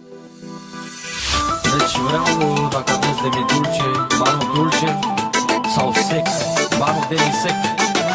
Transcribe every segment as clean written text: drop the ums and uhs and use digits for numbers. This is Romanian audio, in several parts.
Deci vreau, dacă aveți de dulce, banul dulce sau sex, banul de insecte.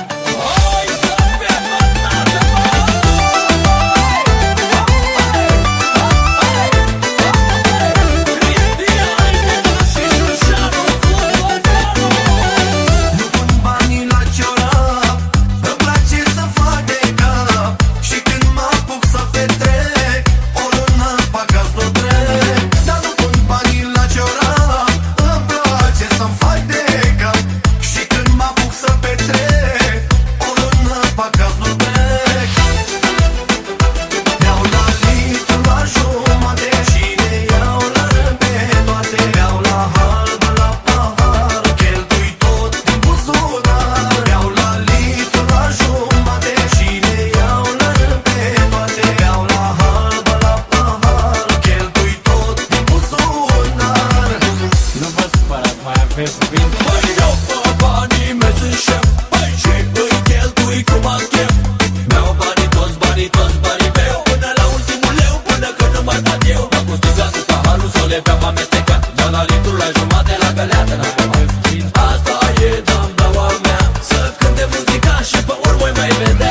Băi, eu pe banii mei sunt șef, și îi cheltui cum am chef. Mi-au banii toți, banii mei, până la ultimul leu, până când nu mai bat eu. Mă cu sticla cu paharul, să le beau amestecat. Dau la litru, la jumate, la găleată, n-am mai fin. Asta e dam-daua mea, să cânte muzica și pe urmă mai vedea.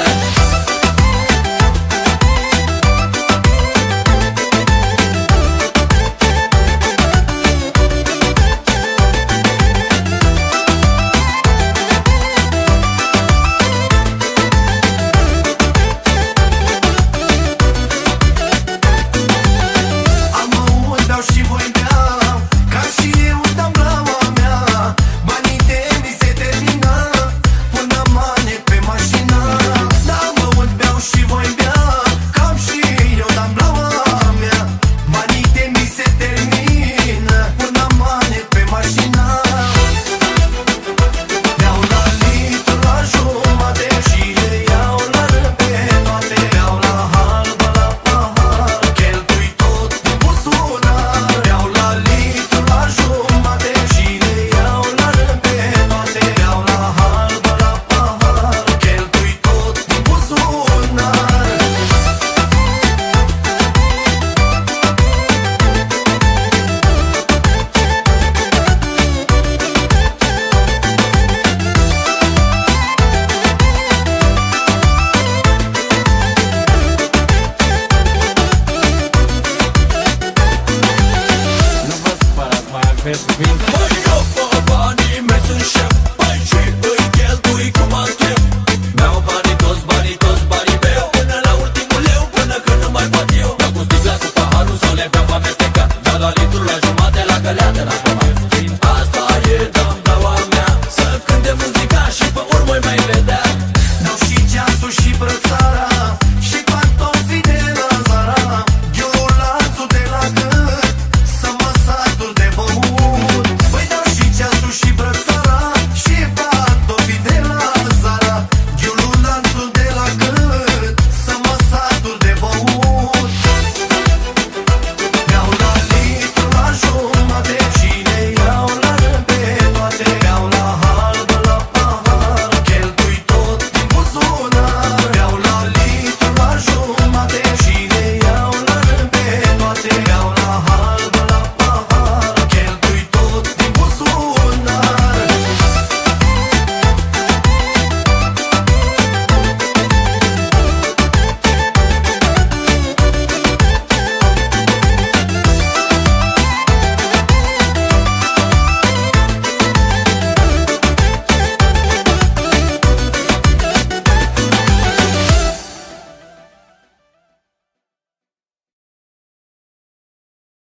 Vezi,